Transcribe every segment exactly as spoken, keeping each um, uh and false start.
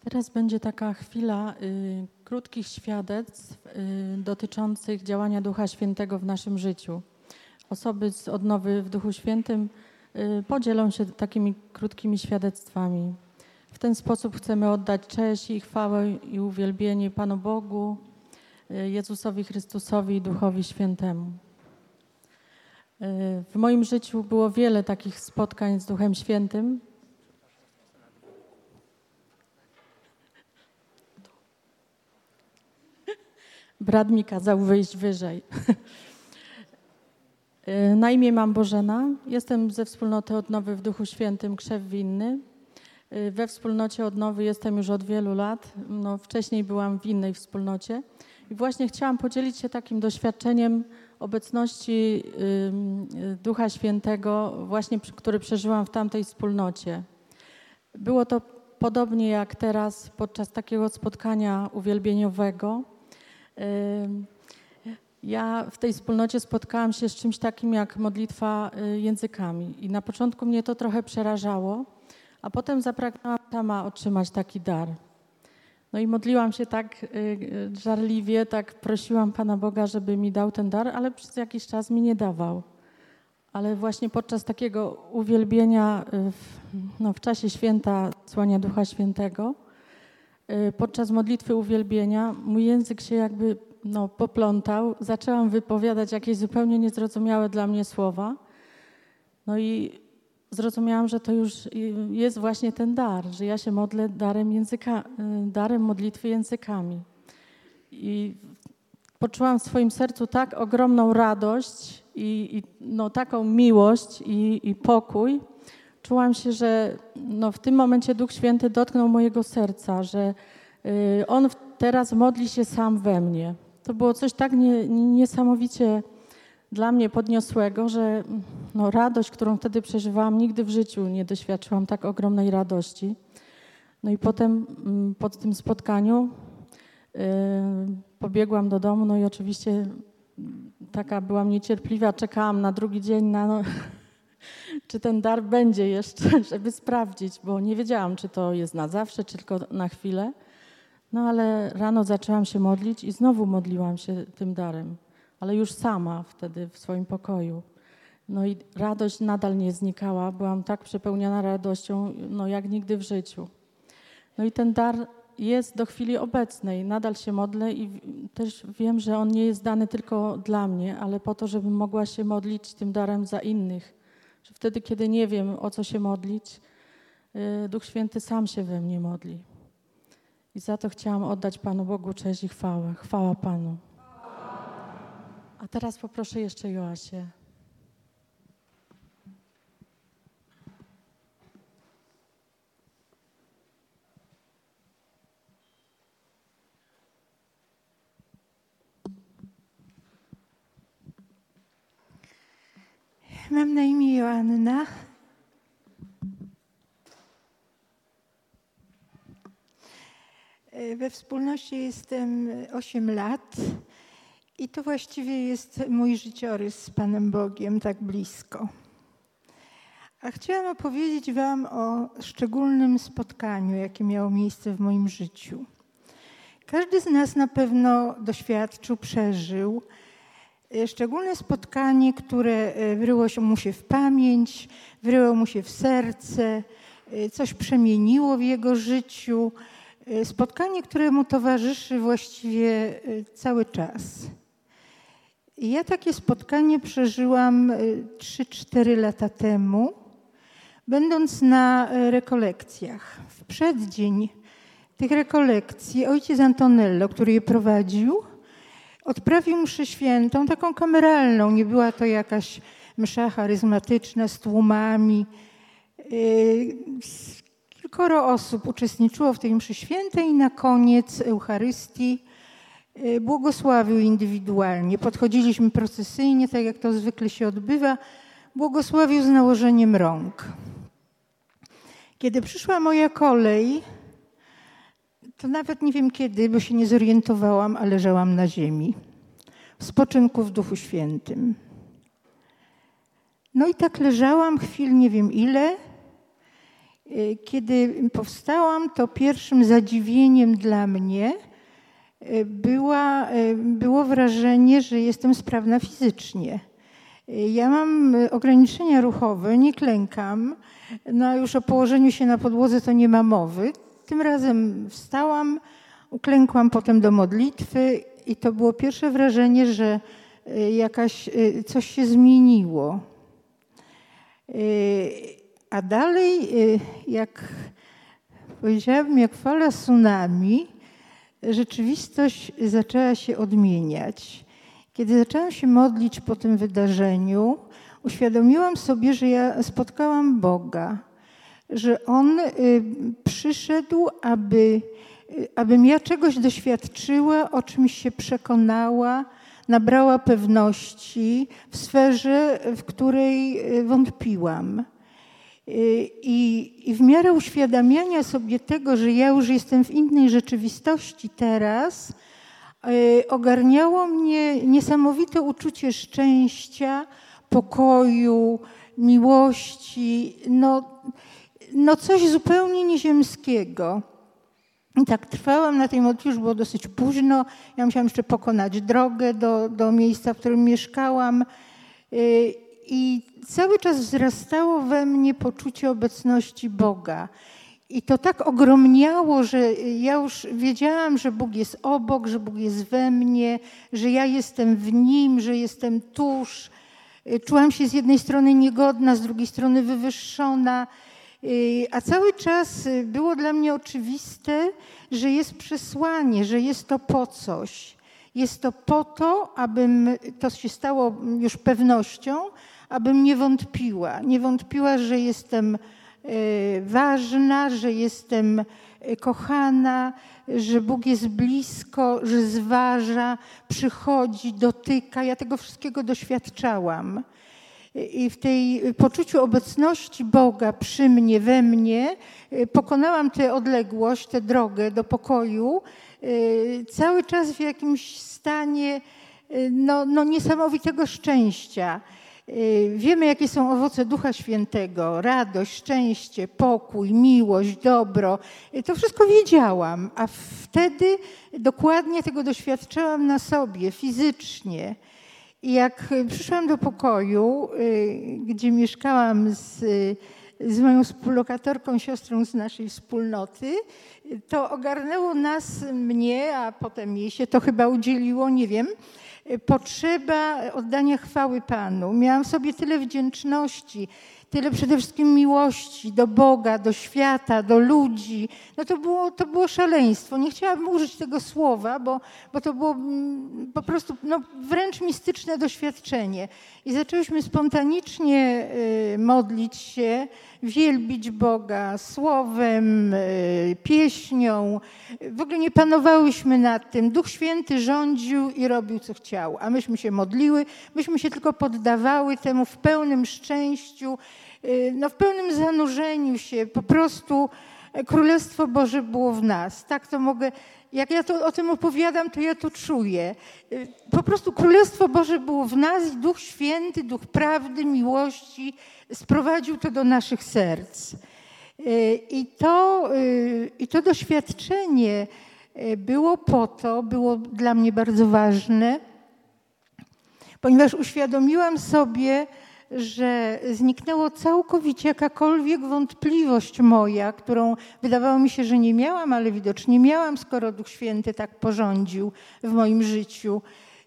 Teraz będzie taka chwila y, krótkich świadectw y, dotyczących działania Ducha Świętego w naszym życiu. Osoby z odnowy w Duchu Świętym y, podzielą się takimi krótkimi świadectwami. W ten sposób chcemy oddać cześć i chwałę i uwielbienie Panu Bogu, y, Jezusowi Chrystusowi i Duchowi Świętemu. Y, w moim życiu było wiele takich spotkań z Duchem Świętym. Brat mi kazał wyjść wyżej. Na imię mam Bożena. Jestem ze wspólnoty Odnowy w Duchu Świętym Krzew Winny. We wspólnocie Odnowy jestem już od wielu lat. No, wcześniej byłam w innej wspólnocie. I właśnie chciałam podzielić się takim doświadczeniem obecności y, Ducha Świętego, właśnie który przeżyłam w tamtej wspólnocie. Było to podobnie jak teraz podczas takiego spotkania uwielbieniowego. Ja w tej wspólnocie spotkałam się z czymś takim jak modlitwa językami i na początku mnie to trochę przerażało, a potem zapragnęłam sama otrzymać taki dar. No i modliłam się tak żarliwie, tak prosiłam Pana Boga, żeby mi dał ten dar, ale przez jakiś czas mi nie dawał. Ale właśnie podczas takiego uwielbienia w, no, w czasie święta Słania Ducha Świętego, podczas modlitwy uwielbienia mój język się jakby no, poplątał. Zaczęłam wypowiadać jakieś zupełnie niezrozumiałe dla mnie słowa. No i zrozumiałam, że to już jest właśnie ten dar, że ja się modlę darem, języka, darem modlitwy językami. I poczułam w swoim sercu tak ogromną radość i, i no, taką miłość i, i pokój. Czułam się, że no, w tym momencie Duch Święty dotknął mojego serca, że y, On teraz modli się sam we mnie. To było coś tak nie, niesamowicie dla mnie podniosłego, że no, radość, którą wtedy przeżywałam, nigdy w życiu nie doświadczyłam tak ogromnej radości. No i potem y, po tym spotkaniu y, pobiegłam do domu, no i oczywiście taka byłam niecierpliwa, czekałam na drugi dzień na... No, czy ten dar będzie jeszcze, żeby sprawdzić, bo nie wiedziałam, czy to jest na zawsze, czy tylko na chwilę. No ale rano zaczęłam się modlić i znowu modliłam się tym darem, ale już sama wtedy w swoim pokoju. No i radość nadal nie znikała, byłam tak przepełniona radością, no jak nigdy w życiu. No i ten dar jest do chwili obecnej, nadal się modlę i też wiem, że on nie jest dany tylko dla mnie, ale po to, żebym mogła się modlić tym darem za innych. Że wtedy, kiedy nie wiem, o co się modlić, Duch Święty sam się we mnie modli. I za to chciałam oddać Panu Bogu cześć i chwałę. Chwała Panu. A teraz poproszę jeszcze Joasię. Mam na imię Joanna. We wspólnocie jestem osiem lat i to właściwie jest mój życiorys z Panem Bogiem tak blisko. A chciałam opowiedzieć Wam o szczególnym spotkaniu, jakie miało miejsce w moim życiu. Każdy z nas na pewno doświadczył, przeżył szczególne spotkanie, które wryło się mu się w pamięć, wryło mu się w serce, coś przemieniło w jego życiu. Spotkanie, któremu towarzyszy właściwie cały czas. Ja takie spotkanie przeżyłam trzy cztery lata temu, będąc na rekolekcjach. W przeddzień tych rekolekcji ojciec Antonello, który je prowadził, odprawił mszę świętą, taką kameralną. Nie była to jakaś msza charyzmatyczna z tłumami. Kilkoro osób uczestniczyło w tej mszy świętej i na koniec Eucharystii błogosławił indywidualnie. Podchodziliśmy procesyjnie, tak jak to zwykle się odbywa. Błogosławił z nałożeniem rąk. Kiedy przyszła moja kolej, to nawet nie wiem kiedy, bo się nie zorientowałam, a leżałam na ziemi. W spoczynku w Duchu Świętym. No i tak leżałam chwil nie wiem ile Kiedy powstałam, to pierwszym zadziwieniem dla mnie była, było wrażenie, że jestem sprawna fizycznie. Ja mam ograniczenia ruchowe, nie klękam, no a już o położeniu się na podłodze to nie ma mowy. Tym razem wstałam, uklękłam potem do modlitwy i to było pierwsze wrażenie, że jakaś, coś się zmieniło. A dalej, jak powiedziałabym, jak fala tsunami, rzeczywistość zaczęła się odmieniać. Kiedy zaczęłam się modlić po tym wydarzeniu, uświadomiłam sobie, że ja spotkałam Boga, że On przyszedł, aby, abym ja czegoś doświadczyła, o czymś się przekonała, nabrała pewności w sferze, w której wątpiłam. I, I w miarę uświadamiania sobie tego, że ja już jestem w innej rzeczywistości teraz, ogarniało mnie niesamowite uczucie szczęścia, pokoju, miłości, no, no coś zupełnie nieziemskiego. I tak trwałam na tej modlitwie, już było dosyć późno. Ja musiałam jeszcze pokonać drogę do, do miejsca, w którym mieszkałam. I cały czas wzrastało we mnie poczucie obecności Boga. I to tak ogromniało, że ja już wiedziałam, że Bóg jest obok, że Bóg jest we mnie, że ja jestem w Nim, że jestem tuż. Czułam się z jednej strony niegodna, z drugiej strony wywyższona. A cały czas było dla mnie oczywiste, że jest przesłanie, że jest to po coś. Jest to po to, abym, to się stało już pewnością, abym nie wątpiła. Nie wątpiła, że jestem ważna, że jestem kochana, że Bóg jest blisko, że zważa, przychodzi, dotyka. Ja tego wszystkiego doświadczałam. I w tej poczuciu obecności Boga przy mnie, we mnie, pokonałam tę odległość, tę drogę do pokoju, cały czas w jakimś stanie no, no niesamowitego szczęścia. Wiemy, jakie są owoce Ducha Świętego, radość, szczęście, pokój, miłość, dobro. To wszystko wiedziałam, a wtedy dokładnie tego doświadczałam na sobie, fizycznie. I jak przyszłam do pokoju, gdzie mieszkałam z, z moją współlokatorką, siostrą z naszej wspólnoty, to ogarnęło nas, mnie, a potem jej się to chyba udzieliło, nie wiem, potrzeba oddania chwały Panu. Miałam w sobie tyle wdzięczności, tyle przede wszystkim miłości do Boga, do świata, do ludzi. No to było, to było szaleństwo. Nie chciałabym użyć tego słowa, bo, bo to było po prostu no, wręcz mistyczne doświadczenie. I zaczęłyśmy spontanicznie y, modlić się, wielbić Boga słowem, y, pieśnią. W ogóle nie panowałyśmy nad tym. Duch Święty rządził i robił, co chciał. A myśmy się modliły, myśmy się tylko poddawały temu w pełnym szczęściu, y, no, w pełnym zanurzeniu się. Po prostu Królestwo Boże było w nas. Tak to mogę... Jak ja to, o tym opowiadam, to ja to czuję. Po prostu Królestwo Boże było w nas i Duch Święty, Duch prawdy, miłości sprowadził to do naszych serc. I to, i to doświadczenie było po to, było dla mnie bardzo ważne, ponieważ uświadomiłam sobie, że zniknęło całkowicie jakakolwiek wątpliwość moja, którą wydawało mi się, że nie miałam, ale widocznie miałam, skoro Duch Święty tak porządził w moim życiu.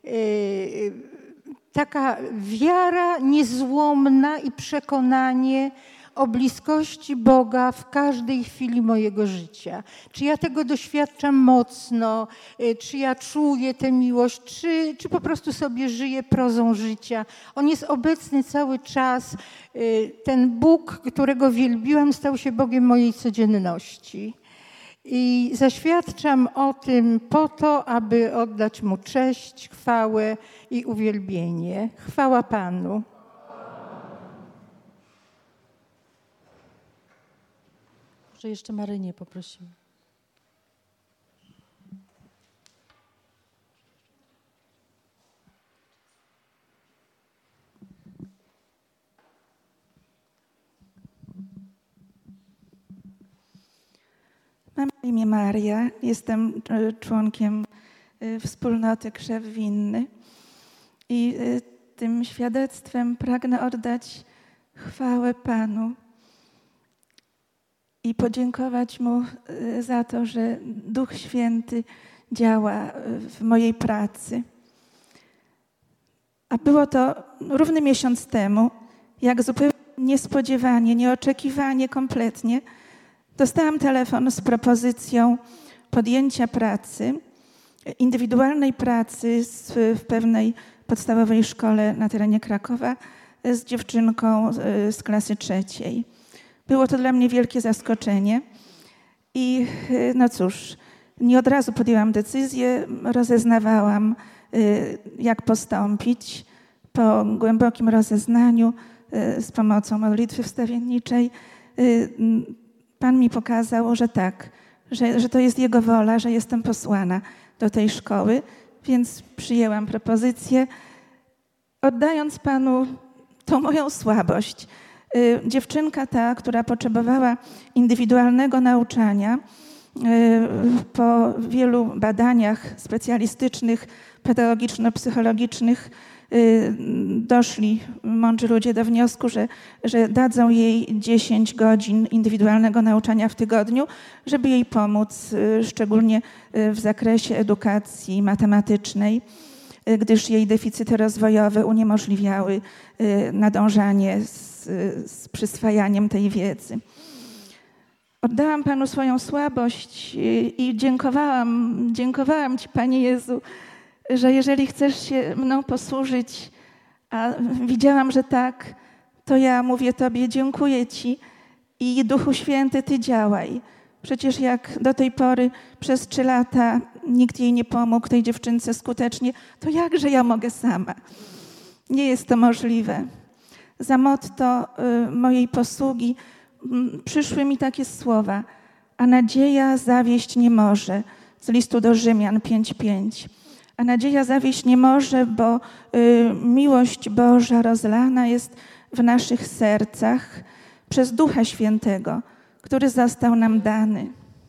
Taka wiara niezłomna i przekonanie o bliskości Boga w każdej chwili mojego życia. Czy ja tego doświadczam mocno, czy ja czuję tę miłość, czy, czy po prostu sobie żyję prozą życia. On jest obecny cały czas. Ten Bóg, którego wielbiłam, stał się Bogiem mojej codzienności. I zaświadczam o tym po to, aby oddać Mu cześć, chwałę i uwielbienie. Chwała Panu. Może jeszcze Marynię poprosimy. Mam na imię Maria, jestem członkiem wspólnoty Krzew Winny i tym świadectwem pragnę oddać chwałę Panu i podziękować Mu za to, że Duch Święty działa w mojej pracy. A było to równy miesiąc temu, jak zupełnie niespodziewanie, nieoczekiwanie kompletnie dostałam telefon z propozycją podjęcia pracy, indywidualnej pracy z, w pewnej podstawowej szkole na terenie Krakowa z dziewczynką z klasy trzeciej. Było to dla mnie wielkie zaskoczenie i no cóż, nie od razu podjęłam decyzję, rozeznawałam, jak postąpić. Po głębokim rozeznaniu z pomocą modlitwy wstawienniczej Pan mi pokazał, że tak, że, że to jest Jego wola, że jestem posłana do tej szkoły, więc przyjęłam propozycję, oddając Panu tą moją słabość. Dziewczynka ta, która potrzebowała indywidualnego nauczania, po wielu badaniach specjalistycznych, pedagogiczno-psychologicznych doszli mądrzy ludzie do wniosku, że, że dadzą jej dziesięć godzin indywidualnego nauczania w tygodniu, żeby jej pomóc, szczególnie w zakresie edukacji matematycznej, gdyż jej deficyty rozwojowe uniemożliwiały nadążanie z, z przyswajaniem tej wiedzy. Oddałam Panu swoją słabość i dziękowałam, dziękowałam Ci, Panie Jezu, że jeżeli chcesz się mną posłużyć, a widziałam, że tak, to ja mówię Tobie, dziękuję Ci i Duchu Święty, Ty działaj. Przecież jak do tej pory przez trzy lata nikt jej nie pomógł, tej dziewczynce skutecznie, to jakże ja mogę sama? Nie jest to możliwe. Za motto y, mojej posługi y, przyszły mi takie słowa, a nadzieja zawieść nie może, z listu do Rzymian pięć pięć. A nadzieja zawieść nie może, bo y, miłość Boża rozlana jest w naszych sercach przez Ducha Świętego, który został nam dany.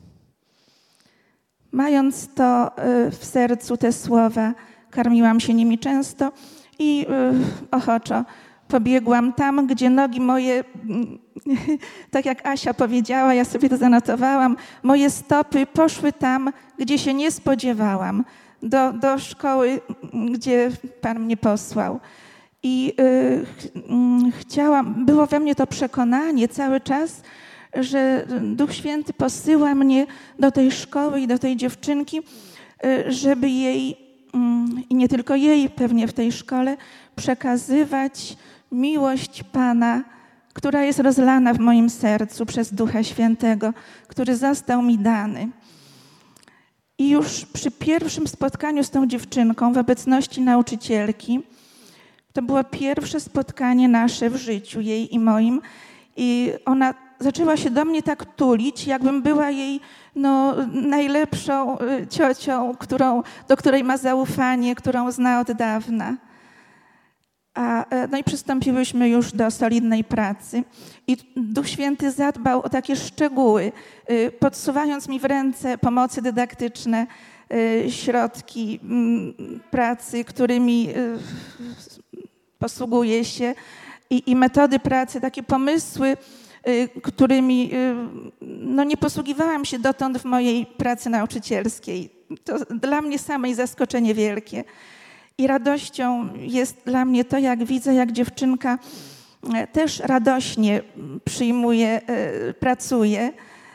Mając to y, w sercu te słowa, karmiłam się nimi często i y, ochoczo pobiegłam tam, gdzie nogi moje, tak jak Asia powiedziała, ja sobie to zanotowałam, moje stopy poszły tam, gdzie się nie spodziewałam. Do, do szkoły, gdzie Pan mnie posłał. I y, chciałam, było we mnie to przekonanie cały czas, że Duch Święty posyła mnie do tej szkoły i do tej dziewczynki, y, żeby jej, y, i nie tylko jej pewnie w tej szkole, przekazywać miłość Pana, która jest rozlana w moim sercu przez Ducha Świętego, który został mi dany. I już przy pierwszym spotkaniu z tą dziewczynką w obecności nauczycielki, to było pierwsze spotkanie nasze w życiu, jej i moim, i ona zaczęła się do mnie tak tulić, jakbym była jej no, najlepszą ciocią, którą, do której ma zaufanie, którą zna od dawna. A, no i przystąpiłyśmy już do solidnej pracy i Duch Święty zadbał o takie szczegóły, podsuwając mi w ręce pomocy dydaktyczne, środki pracy, którymi posługuję się i, i metody pracy, takie pomysły, którymi no, nie posługiwałam się dotąd w mojej pracy nauczycielskiej. To dla mnie samej zaskoczenie wielkie. I radością jest dla mnie to, jak widzę, jak dziewczynka też radośnie przyjmuje, pracuje.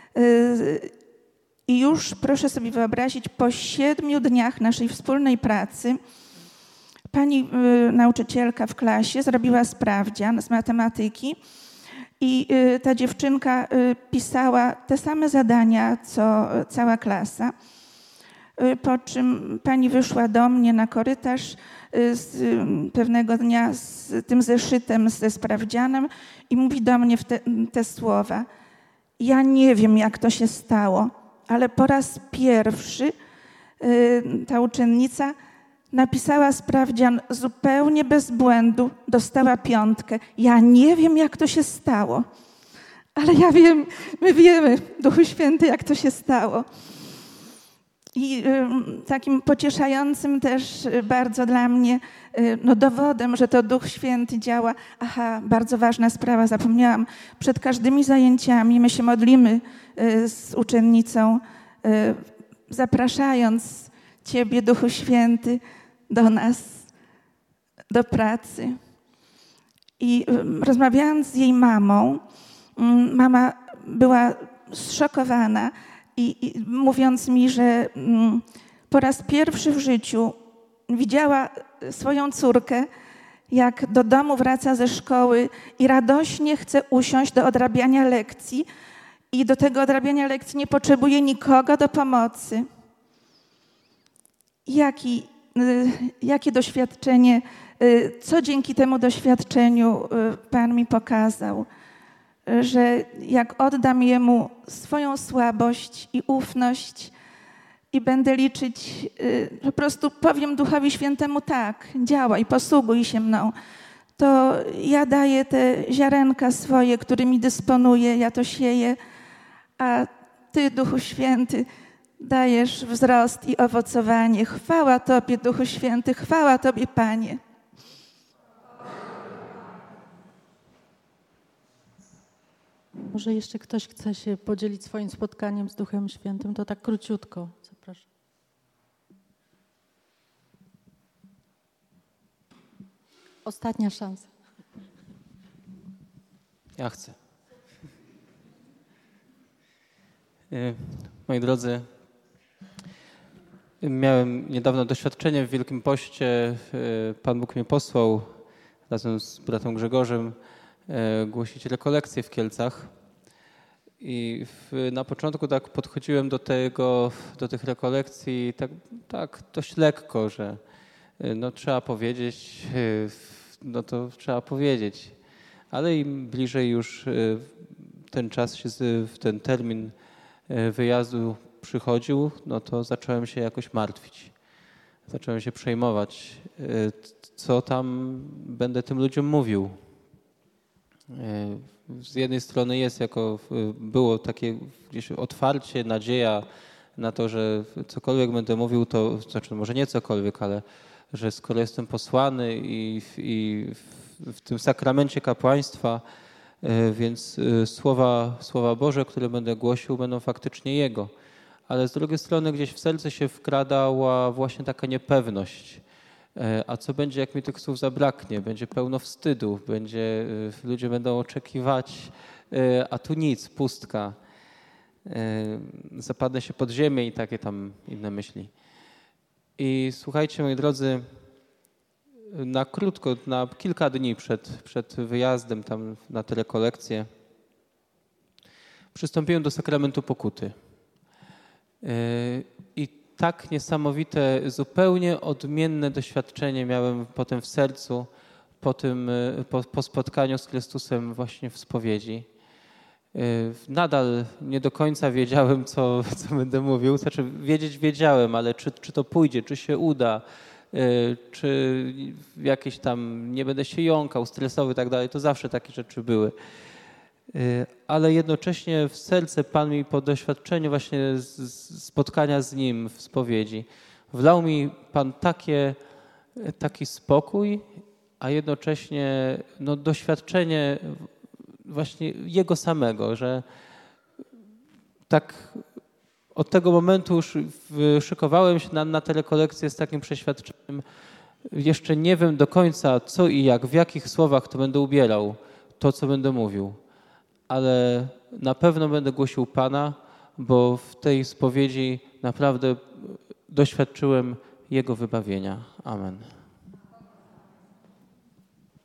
I już proszę sobie wyobrazić, po siedmiu dniach naszej wspólnej pracy pani nauczycielka w klasie zrobiła sprawdzian z matematyki i ta dziewczynka pisała te same zadania, co cała klasa. Po czym pani wyszła do mnie na korytarz z pewnego dnia z tym zeszytem, ze sprawdzianem i mówi do mnie te, te słowa. Ja nie wiem, jak to się stało, ale po raz pierwszy ta uczennica napisała sprawdzian zupełnie bez błędu, dostała piątkę. Ja nie wiem, jak to się stało, ale ja wiem, my wiemy, Duchu Święty, jak to się stało. I y, takim pocieszającym też y, bardzo dla mnie y, no dowodem, że to Duch Święty działa. Aha, bardzo ważna sprawa, zapomniałam. Przed każdymi zajęciami my się modlimy y, z uczennicą, y, zapraszając Ciebie, Duchu Święty, do nas, do pracy. I y, rozmawiając z jej mamą, y, mama była zszokowana, I, I mówiąc mi, że mm, po raz pierwszy w życiu widziała swoją córkę, jak do domu wraca ze szkoły i radośnie chce usiąść do odrabiania lekcji i do tego odrabiania lekcji nie potrzebuje nikogo do pomocy. Jaki, y, jakie doświadczenie, y, co dzięki temu doświadczeniu y, Pan mi pokazał? Że jak oddam Jemu swoją słabość i ufność i będę liczyć, po prostu powiem Duchowi Świętemu tak, działaj, posługuj się mną, to ja daję te ziarenka swoje, którymi dysponuję, ja to sieję, a Ty, Duchu Święty, dajesz wzrost i owocowanie. Chwała Tobie, Duchu Święty, chwała Tobie, Panie. Może jeszcze ktoś chce się podzielić swoim spotkaniem z Duchem Świętym, to tak króciutko. Zapraszam. Ostatnia szansa. Ja chcę. Moi drodzy, miałem niedawno doświadczenie w Wielkim Poście. Pan Bóg mnie posłał razem z bratem Grzegorzem głosić rekolekcje w Kielcach. I w, na początku tak podchodziłem do tego, do tych rekolekcji tak, tak dość lekko, że no, trzeba powiedzieć, no to trzeba powiedzieć. Ale im bliżej już ten czas, się, ten termin wyjazdu przychodził, no to zacząłem się jakoś martwić. Zacząłem się przejmować, co tam będę tym ludziom mówił. Z jednej strony jest jako, było takie gdzieś otwarcie, nadzieja na to, że cokolwiek będę mówił, to znaczy może nie cokolwiek, ale że skoro jestem posłany i, i w, w tym sakramencie kapłaństwa, więc słowa, słowa Boże, które będę głosił, będą faktycznie Jego. Ale z drugiej strony gdzieś w serce się wkradała właśnie taka niepewność. A co będzie, jak mi tych słów zabraknie? Będzie pełno wstydu, będzie, ludzie będą oczekiwać, a tu nic, pustka. Zapadnę się pod ziemię i takie tam inne myśli. I słuchajcie, moi drodzy, na krótko, na kilka dni przed, przed wyjazdem tam na te rekolekcje przystąpiłem do sakramentu pokuty. I tak niesamowite, zupełnie odmienne doświadczenie miałem potem w sercu po, tym, po, po spotkaniu z Chrystusem właśnie w spowiedzi. Nadal nie do końca wiedziałem, co, co będę mówił. Znaczy wiedzieć wiedziałem, ale czy, czy to pójdzie, czy się uda, czy jakieś tam nie będę się jąkał, stresowy i tak dalej. To zawsze takie rzeczy były. Ale jednocześnie w serce Pan mi po doświadczeniu właśnie spotkania z Nim w spowiedzi wlał mi Pan takie, taki spokój, a jednocześnie no, doświadczenie właśnie Jego samego, że tak od tego momentu już szykowałem się na, na te rekolekcje z takim przeświadczeniem. Jeszcze nie wiem do końca co i jak, w jakich słowach to będę ubierał, to co będę mówił. Ale na pewno będę głosił Pana, bo w tej spowiedzi naprawdę doświadczyłem Jego wybawienia. Amen.